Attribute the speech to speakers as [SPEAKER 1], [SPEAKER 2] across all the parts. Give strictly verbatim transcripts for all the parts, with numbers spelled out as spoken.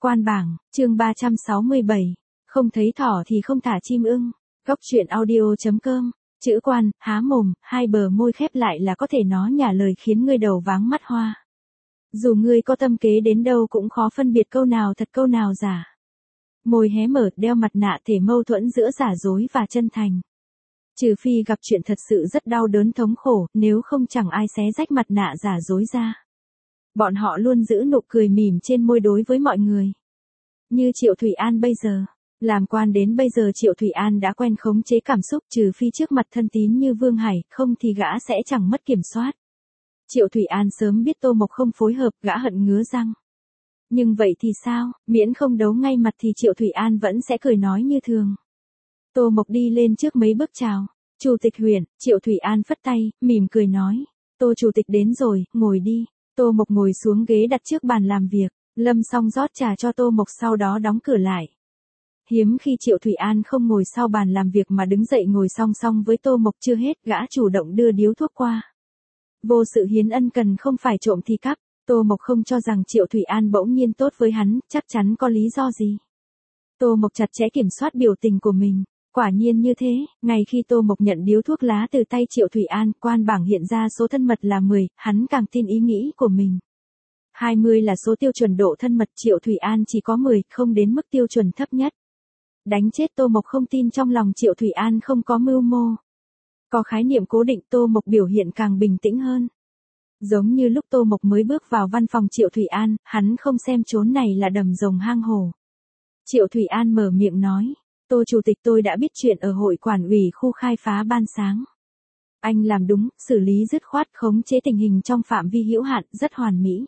[SPEAKER 1] Quan bảng, chương ba trăm sáu mươi bảy. Không thấy thỏ thì không thả chim ưng. Góc truyện audio.com. Chữ quan, há mồm, hai bờ môi khép lại là có thể nó nhả lời khiến ngươi đầu váng mắt hoa. Dù ngươi có tâm kế đến đâu cũng khó phân biệt câu nào thật câu nào giả. Môi hé mở, đeo mặt nạ thể mâu thuẫn giữa giả dối và chân thành. Trừ phi gặp chuyện thật sự rất đau đớn thống khổ, nếu không chẳng ai xé rách mặt nạ giả dối ra. Bọn họ luôn giữ nụ cười mỉm trên môi đối với mọi người. Như Triệu Thủy An bây giờ. Làm quan đến bây giờ Triệu Thủy An đã quen khống chế cảm xúc, trừ phi trước mặt thân tín như Vương Hải, không thì gã sẽ chẳng mất kiểm soát. Triệu Thủy An sớm biết Tô Mộc không phối hợp, gã hận ngứa răng. Nhưng vậy thì sao, miễn không đấu ngay mặt thì Triệu Thủy An vẫn sẽ cười nói như thường. Tô Mộc đi lên trước mấy bước chào. Chủ tịch huyện, Triệu Thủy An phất tay, mỉm cười nói. Tô chủ tịch đến rồi, ngồi đi. Tô Mộc ngồi xuống ghế đặt trước bàn làm việc. Lâm xong rót trà cho Tô Mộc sau đó đóng cửa lại. Hiếm khi Triệu Thủy An không ngồi sau bàn làm việc mà đứng dậy ngồi song song với Tô Mộc, chưa hết gã chủ động đưa điếu thuốc qua. Vô sự hiến ân cần không phải trộm thì cắp. Tô Mộc không cho rằng Triệu Thủy An bỗng nhiên tốt với hắn, chắc chắn có lý do gì. Tô Mộc chặt chẽ kiểm soát biểu tình của mình. Quả nhiên như thế, ngay khi Tô Mộc nhận điếu thuốc lá từ tay Triệu Thủy An, quan bảng hiện ra số thân mật là mười, hắn càng tin ý nghĩ của mình. hai mươi là số tiêu chuẩn độ thân mật, Triệu Thủy An chỉ có mười, không đến mức tiêu chuẩn thấp nhất. Đánh chết Tô Mộc không tin trong lòng Triệu Thủy An không có mưu mô. Có khái niệm cố định, Tô Mộc biểu hiện càng bình tĩnh hơn. Giống như lúc Tô Mộc mới bước vào văn phòng Triệu Thủy An, hắn không xem chốn này là đầm rồng hang hổ. Triệu Thủy An mở miệng nói. Tô chủ tịch, tôi đã biết chuyện ở hội quản ủy khu khai phá ban sáng. Anh làm đúng, xử lý dứt khoát, khống chế tình hình trong phạm vi hữu hạn, rất hoàn mỹ.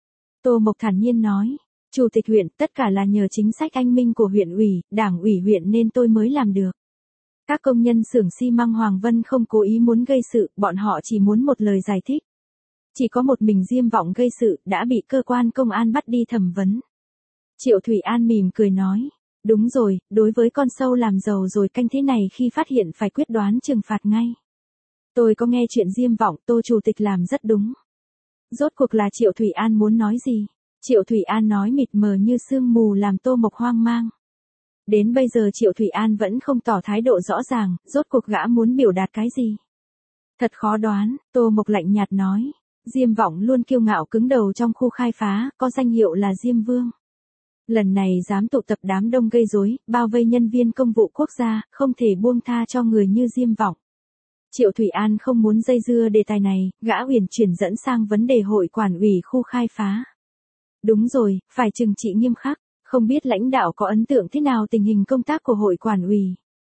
[SPEAKER 1] Tô Mộc thản nhiên nói. Chủ tịch huyện, tất cả là nhờ chính sách anh minh của huyện ủy, đảng ủy huyện nên tôi mới làm được. Các công nhân xưởng xi măng Hoàng Vân không cố ý muốn gây sự, bọn họ chỉ muốn một lời giải thích. Chỉ có một mình Diêm Vọng gây sự, đã bị cơ quan công an bắt đi thẩm vấn. Triệu Thủy An mỉm cười nói. Đúng rồi, đối với con sâu làm giàu rồi canh thế này khi phát hiện phải quyết đoán trừng phạt ngay. Tôi có nghe chuyện Diêm Vọng, Tô chủ tịch làm rất đúng. Rốt cuộc là Triệu Thủy An muốn nói gì? Triệu Thủy An nói mịt mờ như sương mù làm Tô Mộc hoang mang. Đến bây giờ Triệu Thủy An vẫn không tỏ thái độ rõ ràng, rốt cuộc gã muốn biểu đạt cái gì? Thật khó đoán, Tô Mộc lạnh nhạt nói. Diêm Vọng luôn kiêu ngạo cứng đầu trong khu khai phá, có danh hiệu là Diêm Vương. Lần này dám tụ tập đám đông gây rối, bao vây nhân viên công vụ quốc gia, không thể buông tha cho người như Diêm Vọng. Triệu Thủy An không muốn dây dưa đề tài này, gã uyển chuyển dẫn sang vấn đề hội quản ủy khu khai phá. Đúng rồi, phải trừng trị nghiêm khắc, không biết lãnh đạo có ấn tượng thế nào tình hình công tác của hội quản ủy.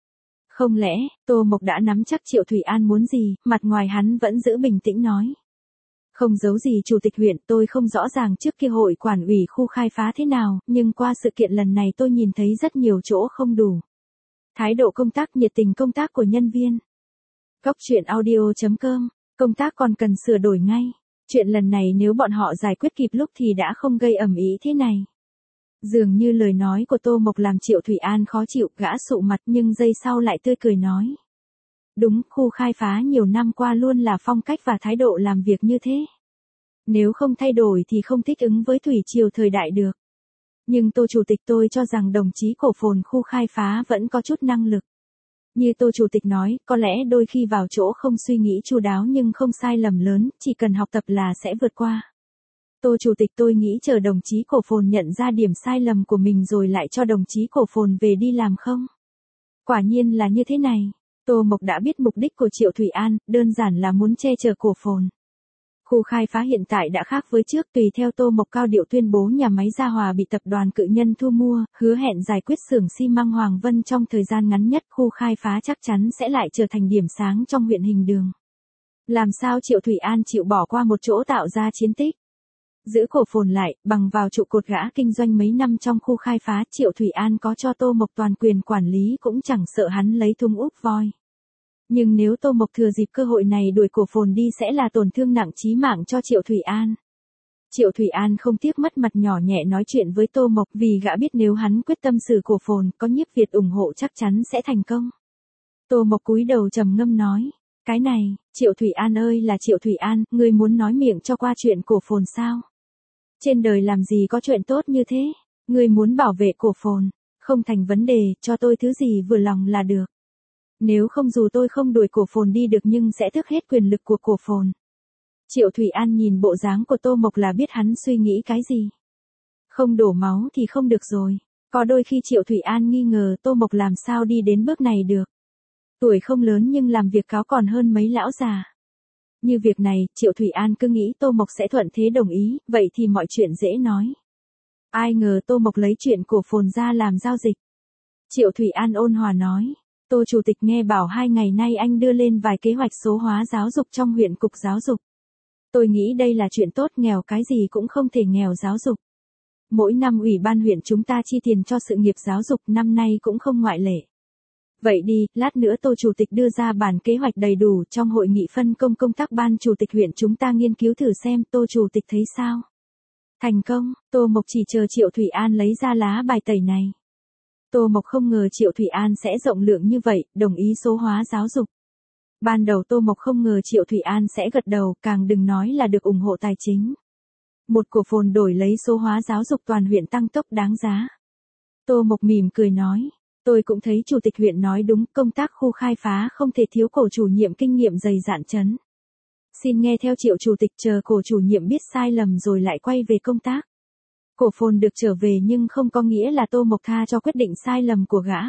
[SPEAKER 1] Không lẽ, Tô Mộc đã nắm chắc Triệu Thủy An muốn gì, mặt ngoài hắn vẫn giữ bình tĩnh nói. Không giấu gì chủ tịch huyện, tôi không rõ ràng trước kia hội quản ủy khu khai phá thế nào, nhưng qua sự kiện lần này tôi nhìn thấy rất nhiều chỗ không đủ. Thái độ công tác, nhiệt tình công tác của nhân viên. Góc truyện audio.com, công tác còn cần sửa đổi ngay. Chuyện lần này nếu bọn họ giải quyết kịp lúc thì đã không gây ầm ĩ thế này. Dường như lời nói của Tô Mộc làm Triệu Thủy An khó chịu, gã sụ mặt nhưng giây sau lại tươi cười nói. Đúng, khu khai phá nhiều năm qua luôn là phong cách và thái độ làm việc như thế. Nếu không thay đổi thì không thích ứng với thủy triều thời đại được. Nhưng Tô chủ tịch, tôi cho rằng đồng chí cổ phồn khu khai phá vẫn có chút năng lực. Như Tô chủ tịch nói, có lẽ đôi khi vào chỗ không suy nghĩ chu đáo nhưng không sai lầm lớn, chỉ cần học tập là sẽ vượt qua. Tô chủ tịch, tôi nghĩ chờ đồng chí cổ phồn nhận ra điểm sai lầm của mình rồi lại cho đồng chí cổ phồn về đi làm không? Quả nhiên là như thế này. Tô Mộc đã biết mục đích của Triệu Thủy An, đơn giản là muốn che chở cổ phồn. Khu khai phá hiện tại đã khác với trước, tùy theo Tô Mộc cao điệu tuyên bố nhà máy Gia Hòa bị tập đoàn cự nhân thu mua, hứa hẹn giải quyết xưởng xi măng Hoàng Vân trong thời gian ngắn nhất, khu khai phá chắc chắn sẽ lại trở thành điểm sáng trong huyện Hình Đường. Làm sao Triệu Thủy An chịu bỏ qua một chỗ tạo ra chiến tích? Giữ cổ phồn lại, bằng vào trụ cột gã kinh doanh mấy năm trong khu khai phá, Triệu Thủy An có cho Tô Mộc toàn quyền quản lý cũng chẳng sợ hắn lấy thùng úp voi. Nhưng nếu Tô Mộc thừa dịp cơ hội này đuổi cổ phồn đi sẽ là tổn thương nặng chí mạng cho Triệu Thủy An. Triệu Thủy An không tiếc mất mặt nhỏ nhẹ nói chuyện với Tô Mộc vì gã biết nếu hắn quyết tâm xử cổ phồn, có Nhiếp Việt ủng hộ chắc chắn sẽ thành công. Tô Mộc cúi đầu trầm ngâm nói, cái này, Triệu Thủy An ơi là Triệu Thủy An, ngươi muốn nói miệng cho qua chuyện cổ phồn sao? Trên đời làm gì có chuyện tốt như thế? Ngươi muốn bảo vệ cổ phồn, không thành vấn đề, cho tôi thứ gì vừa lòng là được. Nếu không dù tôi không đuổi cổ phồn đi được nhưng sẽ tước hết quyền lực của cổ phồn. Triệu Thủy An nhìn bộ dáng của Tô Mộc là biết hắn suy nghĩ cái gì. Không đổ máu thì không được rồi. Có đôi khi Triệu Thủy An nghi ngờ Tô Mộc làm sao đi đến bước này được. Tuổi không lớn nhưng làm việc cáo còn hơn mấy lão già. Như việc này, Triệu Thủy An cứ nghĩ Tô Mộc sẽ thuận thế đồng ý, vậy thì mọi chuyện dễ nói. Ai ngờ Tô Mộc lấy chuyện cổ phồn ra làm giao dịch. Triệu Thủy An ôn hòa nói, Tô Chủ tịch nghe bảo hai ngày nay anh đưa lên vài kế hoạch số hóa giáo dục trong huyện cục giáo dục. Tôi nghĩ đây là chuyện tốt, nghèo cái gì cũng không thể nghèo giáo dục. Mỗi năm ủy ban huyện chúng ta chi tiền cho sự nghiệp giáo dục, năm nay cũng không ngoại lệ. Vậy đi, lát nữa Tô Chủ tịch đưa ra bản kế hoạch đầy đủ trong hội nghị phân công công tác ban chủ tịch huyện chúng ta nghiên cứu thử xem, Tô Chủ tịch thấy sao? Thành công, Tô Mộc chỉ chờ Triệu Thủy An lấy ra lá bài tẩy này. Tô Mộc không ngờ Triệu Thủy An sẽ rộng lượng như vậy, đồng ý số hóa giáo dục. Ban đầu Tô Mộc không ngờ Triệu Thủy An sẽ gật đầu, càng đừng nói là được ủng hộ tài chính. Một cổ phồn đổi lấy số hóa giáo dục toàn huyện tăng tốc đáng giá. Tô Mộc mỉm cười nói, tôi cũng thấy Chủ tịch huyện nói đúng, công tác khu khai phá không thể thiếu cổ chủ nhiệm kinh nghiệm dày dạn chấn. Xin nghe theo Triệu Chủ tịch, chờ cổ chủ nhiệm biết sai lầm rồi lại quay về công tác. Cổ phồn được trở về nhưng không có nghĩa là Tô Mộc tha cho quyết định sai lầm của gã.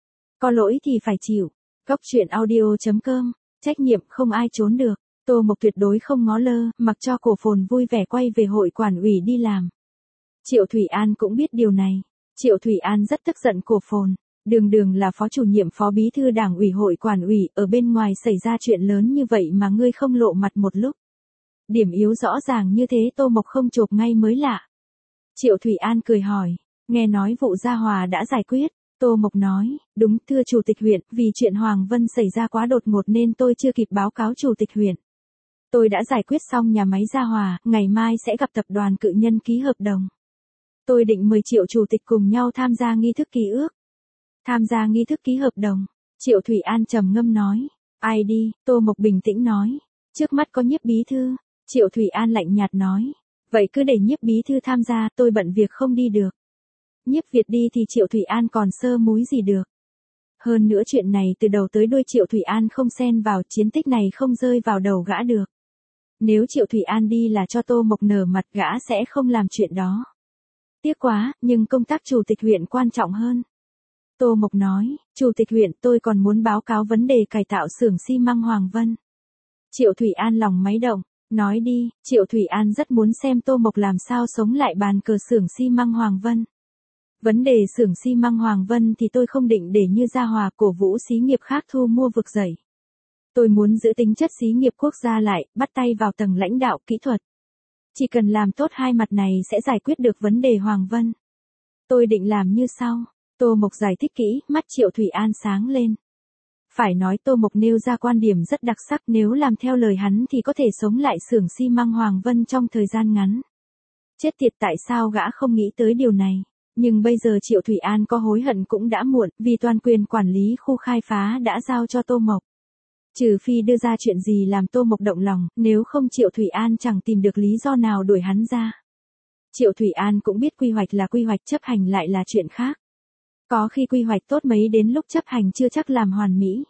[SPEAKER 1] Có lỗi thì phải chịu. Góc truyện audio chấm com, trách nhiệm không ai trốn được. Tô Mộc tuyệt đối không ngó lơ, mặc cho cổ phồn vui vẻ quay về hội quản ủy đi làm. Triệu Thủy An cũng biết điều này. Triệu Thủy An rất tức giận cổ phồn. Đường đường là phó chủ nhiệm phó bí thư đảng ủy hội quản ủy, ở bên ngoài xảy ra chuyện lớn như vậy mà ngươi không lộ mặt một lúc. Điểm yếu rõ ràng như thế Tô Mộc không chộp ngay mới lạ. Triệu Thủy An cười hỏi, nghe nói vụ Gia Hòa đã giải quyết. Tô Mộc nói, đúng thưa Chủ tịch huyện, vì chuyện Hoàng Vân xảy ra quá đột ngột nên tôi chưa kịp báo cáo Chủ tịch huyện. Tôi đã giải quyết xong nhà máy Gia Hòa, ngày mai sẽ gặp tập đoàn cự nhân ký hợp đồng. Tôi định mời Triệu Chủ tịch cùng nhau tham gia nghi thức ký ước. Tham gia nghi thức ký hợp đồng. Triệu Thủy An trầm ngâm nói, ai đi, Tô Mộc bình tĩnh nói, trước mắt có Nhiếp bí thư. Triệu Thủy An lạnh nhạt nói, vậy cứ để Nhiếp bí thư tham gia, tôi bận việc không đi được. Nhiếp Việt đi thì Triệu Thủy An còn sơ múi gì được. Hơn nữa chuyện này từ đầu tới đuôi Triệu Thủy An không xen vào, chiến tích này không rơi vào đầu gã được. Nếu Triệu Thủy An đi là cho Tô Mộc nở mặt, gã sẽ không làm chuyện đó. Tiếc quá, nhưng công tác Chủ tịch huyện quan trọng hơn. Tô Mộc nói, Chủ tịch huyện, tôi còn muốn báo cáo vấn đề cải tạo xưởng xi măng Hoàng Vân. Triệu Thủy An lòng máy động, nói đi. Triệu Thủy An rất muốn xem Tô Mộc làm sao sống lại bàn cờ xưởng xi măng Hoàng Vân. Vấn đề xưởng xi măng Hoàng Vân thì tôi không định để như Gia Hòa cổ vũ xí nghiệp khác thu mua vực dậy. Tôi muốn giữ tính chất xí nghiệp quốc gia lại, bắt tay vào tầng lãnh đạo kỹ thuật. Chỉ cần làm tốt hai mặt này sẽ giải quyết được vấn đề Hoàng Vân. Tôi định làm như sau. Tô Mộc giải thích kỹ, mắt Triệu Thủy An sáng lên. Phải nói Tô Mộc nêu ra quan điểm rất đặc sắc, nếu làm theo lời hắn thì có thể sống lại xưởng xi măng Hoàng Vân trong thời gian ngắn. Chết tiệt, tại sao gã không nghĩ tới điều này? Nhưng bây giờ Triệu Thủy An có hối hận cũng đã muộn, vì toàn quyền quản lý khu khai phá đã giao cho Tô Mộc. Trừ phi đưa ra chuyện gì làm Tô Mộc động lòng, nếu không Triệu Thủy An chẳng tìm được lý do nào đuổi hắn ra. Triệu Thủy An cũng biết quy hoạch là quy hoạch, chấp hành lại là chuyện khác. Có khi quy hoạch tốt mấy đến lúc chấp hành chưa chắc làm hoàn mỹ.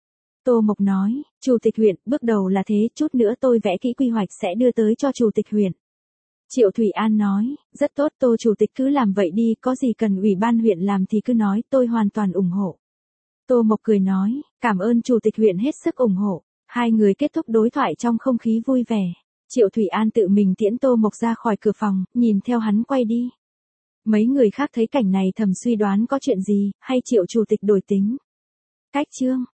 [SPEAKER 1] Tô Mộc nói, Chủ tịch huyện, bước đầu là thế, chút nữa tôi vẽ kỹ quy hoạch sẽ đưa tới cho Chủ tịch huyện. Triệu Thủy An nói, rất tốt Tô Chủ tịch cứ làm vậy đi, có gì cần ủy ban huyện làm thì cứ nói, tôi hoàn toàn ủng hộ. Tô Mộc cười nói, cảm ơn Chủ tịch huyện hết sức ủng hộ. Hai người kết thúc đối thoại trong không khí vui vẻ. Triệu Thủy An tự mình tiễn Tô Mộc ra khỏi cửa phòng, nhìn theo hắn quay đi. Mấy người khác thấy cảnh này thầm suy đoán có chuyện gì, hay Triệu Chủ tịch đổi tính. Cách chương